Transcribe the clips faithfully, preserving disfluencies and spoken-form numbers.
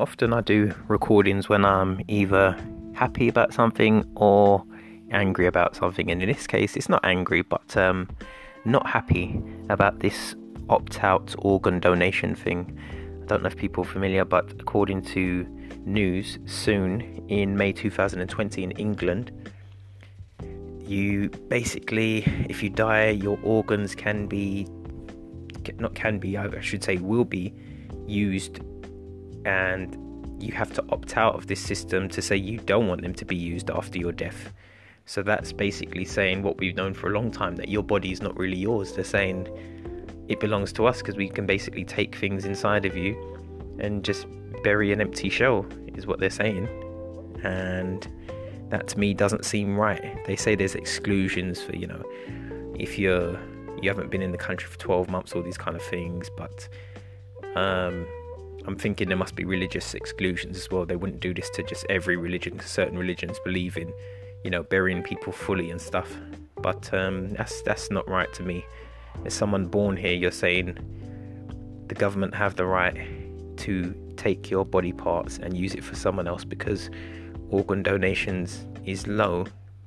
often I do recordings when I'm either happy about something or angry about something, and in this case it's not angry but um, not happy about this opt-out organ donation thing. I don't know if people are familiar, but according to news, soon in May two thousand twenty in England, you basically, if you die, your organs can be, not can be, I should say will be used, and you have to opt out of this system to say you don't want them to be used after your death. So that's basically saying what we've known for a long time, that your body is not really yours. They're saying it belongs to us because we can basically take things inside of you and just bury an empty shell, is what they're saying. And that to me doesn't seem right. They say there's exclusions for, you know, if you're you haven't been in the country for twelve months, all these kind of things, but um I'm thinking there must be religious exclusions as well. They wouldn't do this to just every religion, because certain religions believe in, you know, burying people fully and stuff. But um, that's that's not right to me. As someone born here, you're saying the government have the right to take your body parts and use it for someone else because organ donations is low,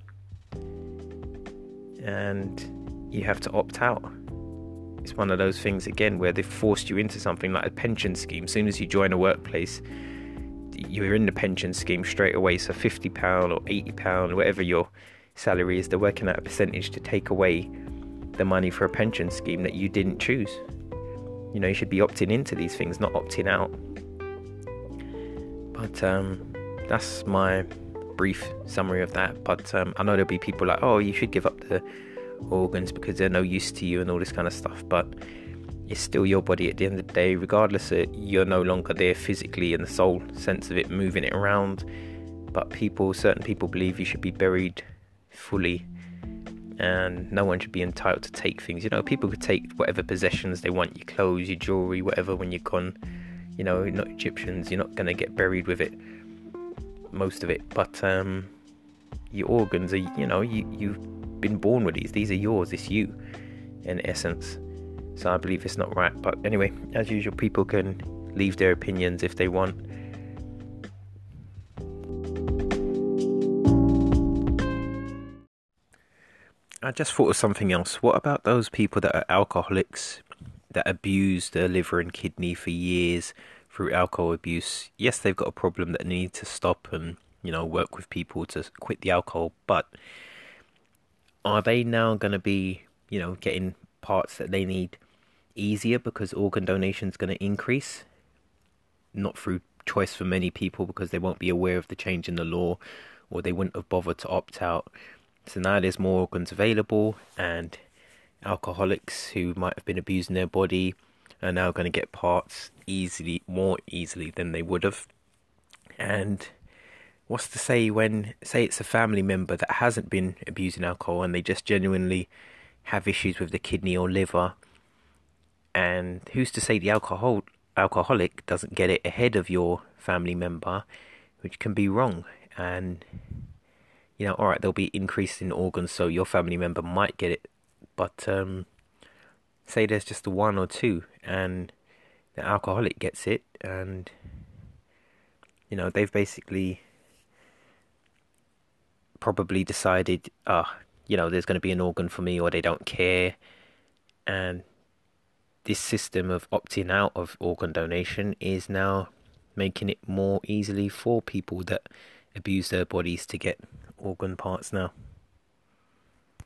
and you have to opt out. It's one of those things again where they've forced you into something like a pension scheme. As soon as you join a workplace, you're in the pension scheme straight away. So fifty pounds or eighty pounds, whatever your salary is, they're working out a percentage to take away the money for a pension scheme that you didn't choose. You know, you should be opting into these things, not opting out. But um, that's my brief summary of that. But um, I know there'll be people like, oh, you should give up the organs because they're no use to you and all this kind of stuff, but it's still your body at the end of the day, regardless of you're no longer there physically in the soul sense of it, moving it around. But people, certain people believe you should be buried fully, and no one should be entitled to take things. You know, people could take whatever possessions they want, your clothes, your jewelry, whatever, when you're gone. You know, not Egyptians, you're not going to get buried with it, most of it, but um your organs are, you know, you you've been born with these these are yours, it's you in essence. So I believe it's not right. But anyway, as usual, people can leave their opinions if they want. I just thought of something else. What about those people that are alcoholics, that abuse their liver and kidney for years through alcohol abuse? Yes, they've got a problem that they need to stop and, you know, work with people to quit the alcohol, but are they now going to be, you know, getting parts that they need easier because organ donation is going to increase? Not through choice for many people, because they won't be aware of the change in the law, or they wouldn't have bothered to opt out. So now there's more organs available, and alcoholics who might have been abusing their body are now going to get parts easily, more easily than they would have. And what's to say when, say it's a family member that hasn't been abusing alcohol and they just genuinely have issues with the kidney or liver, and who's to say the alcohol alcoholic doesn't get it ahead of your family member, which can be wrong. And, you know, alright, there'll be increase in organs, so your family member might get it, but um, say there's just one or two, and the alcoholic gets it, and, you know, they've basically probably decided, ah, uh, you know, there's going to be an organ for me, or they don't care. And this system of opting out of organ donation is now making it more easily for people that abuse their bodies to get organ parts now.